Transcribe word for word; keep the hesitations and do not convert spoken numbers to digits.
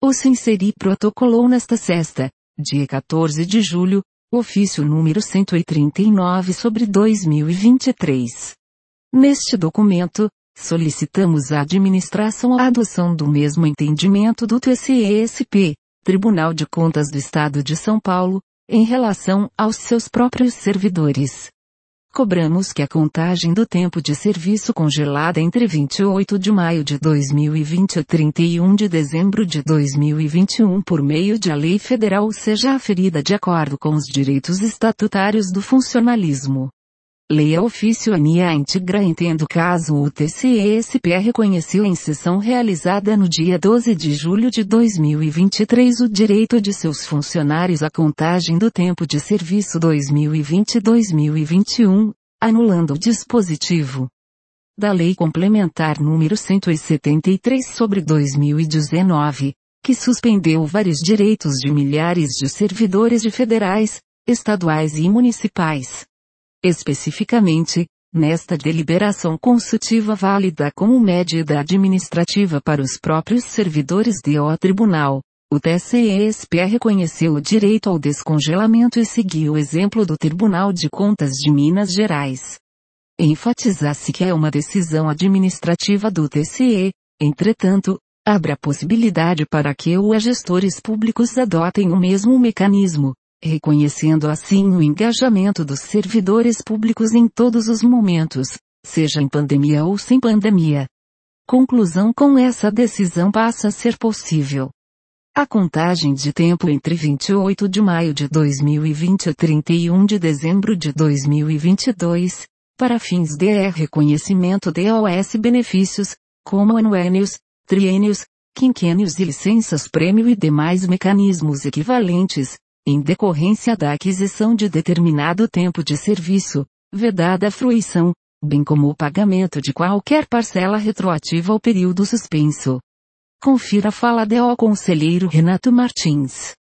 O Sinceri protocolou nesta sexta, dia quatorze de julho, ofício número cento e trinta e nove sobre dois mil e vinte e três. Neste documento, solicitamos à administração a adoção do mesmo entendimento do T C E S P, Tribunal de Contas do Estado de São Paulo, em relação aos seus próprios servidores. Cobramos que a contagem do tempo de serviço congelada entre vinte e oito de maio de dois mil e vinte e trinta e um de dezembro de dois mil e vinte e um por meio de a lei federal seja aferida de acordo com os direitos estatutários do funcionalismo. Leia ofício Ania Integra entendo caso o T C E S P reconheceu em sessão realizada no dia doze de julho de dois mil e vinte e três o direito de seus funcionários à contagem do tempo de serviço dois mil e vinte e dois mil e vinte e um, anulando o dispositivo da Lei Complementar número cento e setenta e três sobre dois mil e dezenove, que suspendeu vários direitos de milhares de servidores de federais, estaduais e municipais. Especificamente, nesta deliberação consultiva válida como medida administrativa para os próprios servidores do Tribunal, o T C E S P reconheceu o direito ao descongelamento e seguiu o exemplo do Tribunal de Contas de Minas Gerais. Enfatiza-se que é uma decisão administrativa do T C E, entretanto, abre a possibilidade para que os gestores públicos adotem o mesmo mecanismo, reconhecendo assim o engajamento dos servidores públicos em todos os momentos, seja em pandemia ou sem pandemia. Conclusão: com essa decisão passa a ser possível a contagem de tempo entre vinte e oito de maio de dois mil e vinte e trinta e um de dezembro de dois mil e vinte e dois, para fins de reconhecimento de O S benefícios, como anuênios, triênios, quinquênios e licenças-prêmio e demais mecanismos equivalentes, em decorrência da aquisição de determinado tempo de serviço, vedada a fruição, bem como o pagamento de qualquer parcela retroativa ao período suspenso. Confira a fala do conselheiro Renato Martins.